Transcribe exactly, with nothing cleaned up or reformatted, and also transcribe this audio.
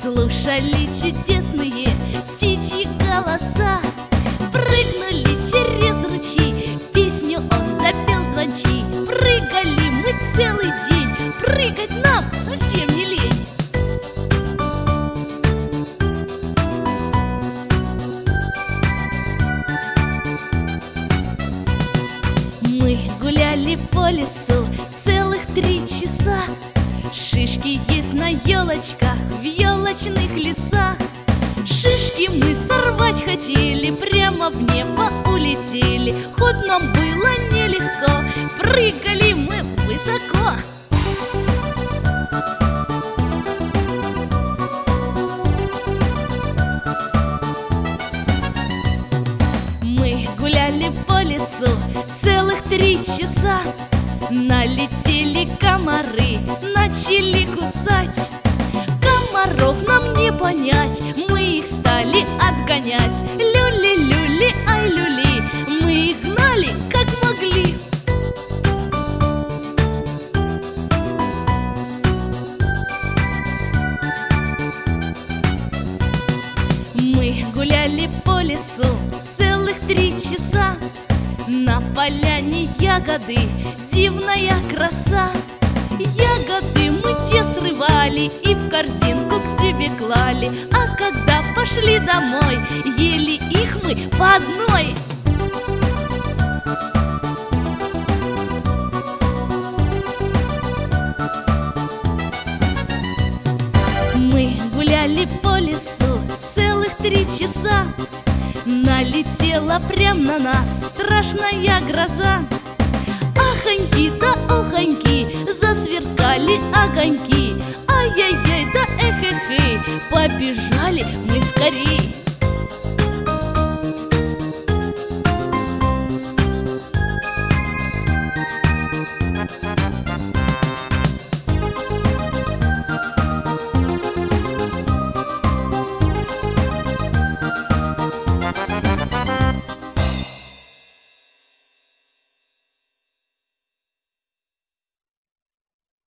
Слушали чудесные птичьи голоса, прыгнули через ручьи, песню он запел звончи. Прыгали мы целый день, прыгать нам совсем не лень. Мы гуляли по лесу целых три часа. Шишки есть на елочках, в елочных лесах. Шишки мы сорвать хотели, прямо в небо улетели. Хоть нам было нелегко, прыгали мы высоко. Мы гуляли по лесу целых три часа. Налетели комары, начали кусать. Комаров нам не понять, мы их стали отгонять. Люли-люли, ай люли, мы их гнали как могли. Мы гуляли по лесу целых три часа. На поляне ягоды, дивная краса. Ягоды мы те срывали и в корзинку к себе клали. А когда пошли домой, ели их мы по одной. Мы гуляли по лесу целых три часа. Налетела прям на нас страшная гроза. Ахоньки да